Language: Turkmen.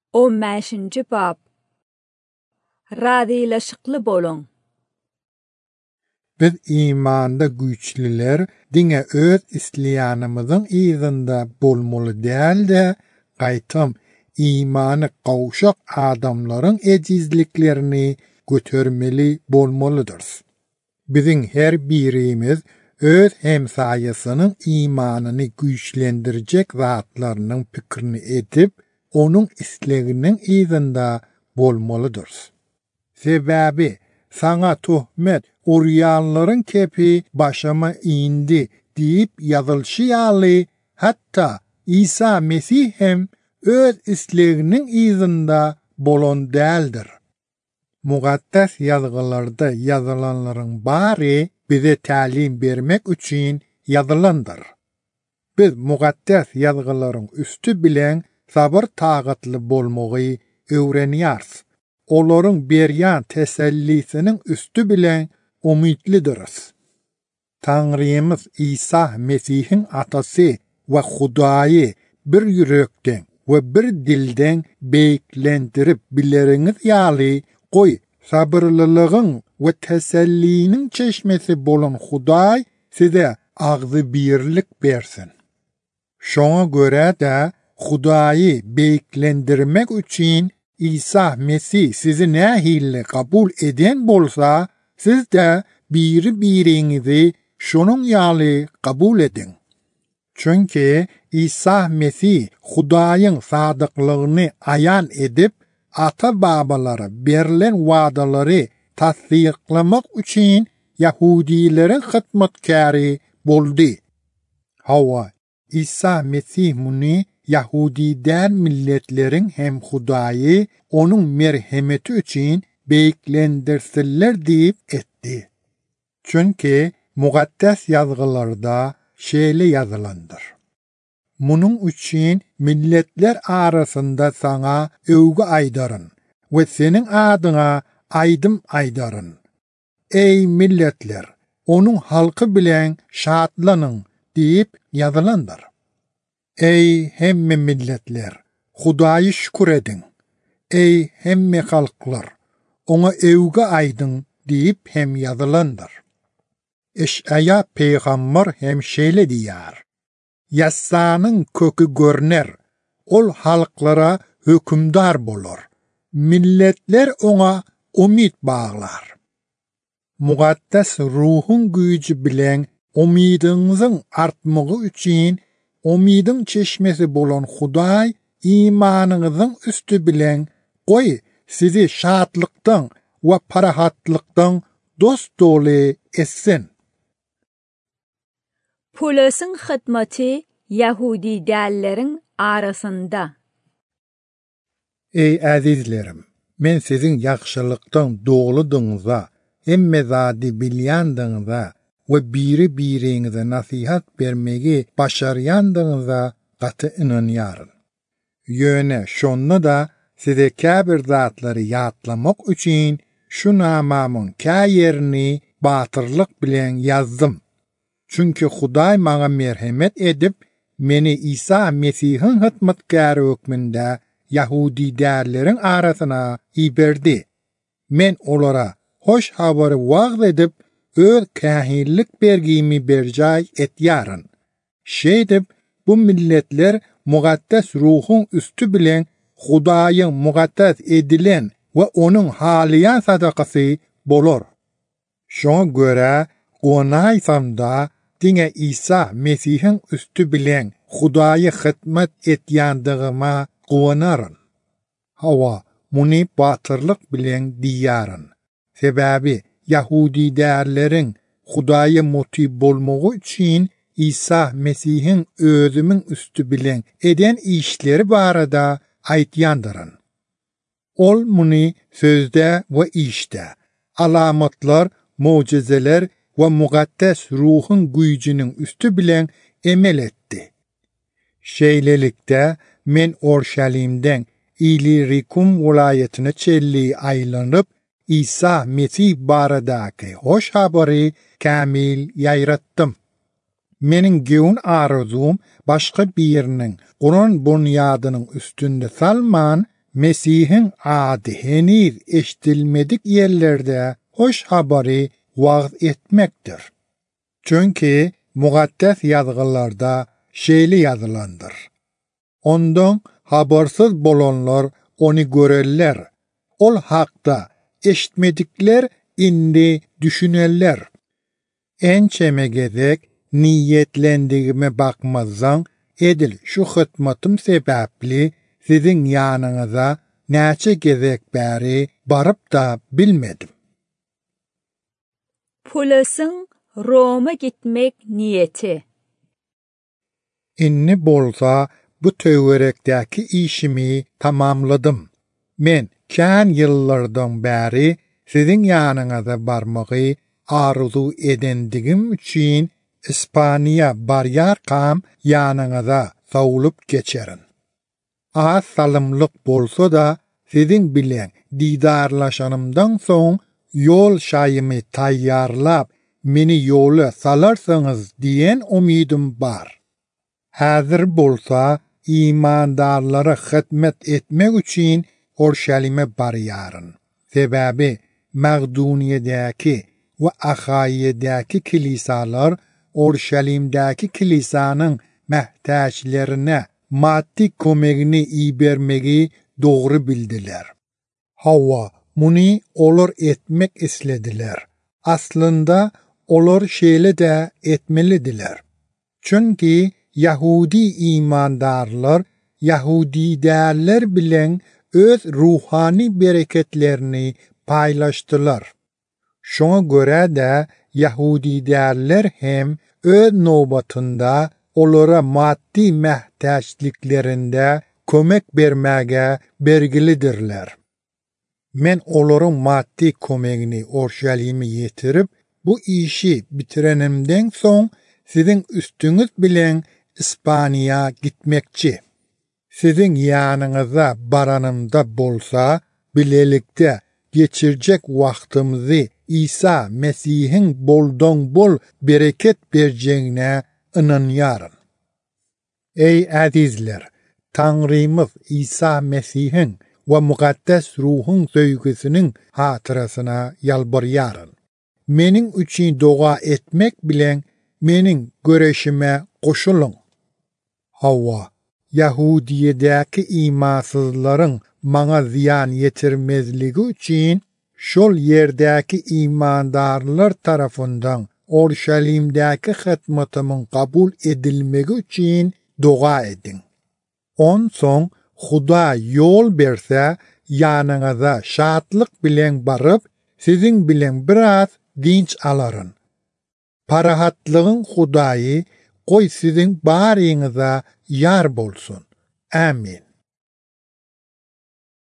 15. bab. Radilaşıklı bolun. Biz imanda güçlüler diňe öz isleýänimizin ýyzynda bolmaly däl-de, gaýtam imany gawşak adamlaryň ejizliklerini götermeli bolmalydyr. Biziň her birimiz öz hemsaýasynyň imanyny güýçlendirjek zatlarynyň pikirini edip, onuň isleginiň ýyzynda bolmalydyr. Sebäbi sana töhmet urýanlaryň kepi başama indi diýip ýazylşýaly, hatta İsa Mesih hem öz isleginiň ýyzynda bolan däldir. Muqaddas ýazgylarda ýazylanlaryň bary bize tälim bermek üçin ýazylandyr. Biz muqaddas ýazgylaryň üstü bilen sabır tagatly bolmagy öwrenýäris. Olaryň berýän tesellisiniň üstü bilen umytlydyrys. Tanrymyz İsa Mesihiň atasy we Hudaýy bir ýürekden we bir dilden beýiklendirip bileriňiz ýaly goý sabırlylygyň we teselliniň çeşmesi bolan Hudaý size agzy birlik bersin. Şoňa görä-de Hudaýy beýiklendirmek üçin İsa Mesih sizi nähille kabul eden bolsa, siz de biri-biriňizi şonuň ýaly kabul edin. Çünki İsa Mesih Hudaýyň sadyklygyny aýan edip, ata-babalara berilen wadalary tasdiklamak üçin Yahudilerin hytmatkary boldy. Hawa İsa Mesih muny Yahudi däl milletleriň hem Hudaýy onuň merhemeti üçin beýiklendirsinler diýip etdi. Çünki muqaddas ýazgylarda şeýle ýazylandyr. Munuň üçin milletler arasynda sana övgü aýdaryn we seniň adyňa aýdym aýdaryn. Ey milletler, onuň halky bilen şatlanyň diýip ýazylandyr. Ey hemme milletler, Hudaýy şükür edin. Ey hemme halklar, ona övgü aýdyn diýip hem ýazylandyr. Eş'aya peýgamber hem şeýle diýär. Yassanyň kökü görner, ol halklara hökümdar bolar. Milletler ona umid bağlar. Muqaddas ruhun güýji bilen umidyňyzyň artmagy üçin umidin çeşmesi bolan Hudaý imanyňyzyň üstü bilen goý sizi şatlykdan we parahatlykdan dost doly etsin. Polosyň hytmaty Yahudi dälleriň arasynda. Ey azizlerim, men siziň ýagşylykdan dogludyňyza, hemme zady bilýändiňize we biri-biriňize nasihat bermegi başarýandyňyza gaty inanýaryn. Ýöne şonda da size käbir zatlary ýatlamak üçin şu namamyň käýerini batyrlyk bilen ýazdym. Çünki Hudaý maňa merhemet edip, meni İsa Mesihiň hytmatkary hökmünde Yahudi dälleriň arasyna iberdi. Men olara hoş habary wagt edip, öz kähinlik bergimi berjay etýäryn. Şeýdip, bu milletler muqaddas ruhun üstü bilen Hudaýyň muqaddas edilen we onuň halyan sadakasy bolar. Şoňa görä, gonaýsamda diňe İsa Mesihiň üstü bilen Hudaýy hytmat etýändigime gonaryn. Hawa, muny batyrlyk bilen diýäryn. Sebäbi Yahudi dälleriň Hudaýy motiv bolmagy üçin İsa Mesihiň özümiň üstü bilen eden işleri barada aýtýandyryn. Ol muny sözde we işte, alamatlar, mucizeler we muqaddas ruhun güýjiniň üstü bilen emel etdi. Şeýlelikde men Orşalimden İlirikum welaýatyna çelli aýlanyp, İsa Mesih baradaky hoş habary kämil ýaýratdym. Meniň göwn arzum başga biriniň Kur'an bunyadynyň üstünde salman Mesih'in adı henüz eşitilmedik yerlerde hoş haberi vaaz etmektir. Çünkü mukaddes yazgılarda şeyli yazılandır. Ondan habersiz bolanlar onu görerler. Ol hakta eşitmedikler indi düşünerler. En çemegedek niyetlendiğime bakmazdan edil şu hıtmatım sebepli sizin yanınıza neçe gezek beri barıp da bilmedim. Pulas'ın Roma gitmek niyeti. İnni bolsa bu töwerekteki işimi tamamladım. Men kän yıllardan beri sizin yanınıza barmagy arzu edendigim üçün İspaniya baryarkam yanınıza savulup geçerin. Az salımlık bolsa da sizin bilen didarlaşanımdan soň yol şayımı tayyarlap meni yola salarsanız diyen umidim bar. Hazır bolsa imandarlara hizmet etmek üçün Orşalim'e baryarın. Sebebi Maqduniyedeki ve Ahayiyedeki kilisalar Orşalim'deki kilisanın mehtaçlarına maddi kömegini ibermegi doğru bildiler. Hava muni olur etmek istediler. Aslında olur şeyle de etmelidiler. Çünkü Yahudi imandarlar Yahudi değerler bilen öz ruhani bereketlerini paylaştılar. Şuna göre de Yahudi değerler hem öz nöbatında onlara maddi mehtaçlıklarında kömek vermeye bergilidirler. Men onların maddi kömeğini Orşalim'e yetirip bu işi bitirenimden son sizin üstünüz bilen İspanya gitmekçi. Sizin yanınıza baranımda bolsa bilelikte geçirecek vaktimizi İsa Mesih'in boldan bol bereket vereceğine inanıyorum. Ey azizler, Tanrımız İsa Mesih'in ve mukaddes ruhun sevgisinin hatırasına yalvarıyorum. Menin üçün dua etmek bilen menin göreşime koşulun. Hava, Yahudiyedeki imansızların bana ziyan yetirmezliği için şol yerdeki imandarlar tarafından Orşalim'deki hizmetimin kabul edilmesi için dua edin. On son Huda yol verse yanınıza şatlık bilen barıp sizin bilen biraz dinç aların. Parahatlığın Hudayı koy sizin barinize yar bolsun. Amin.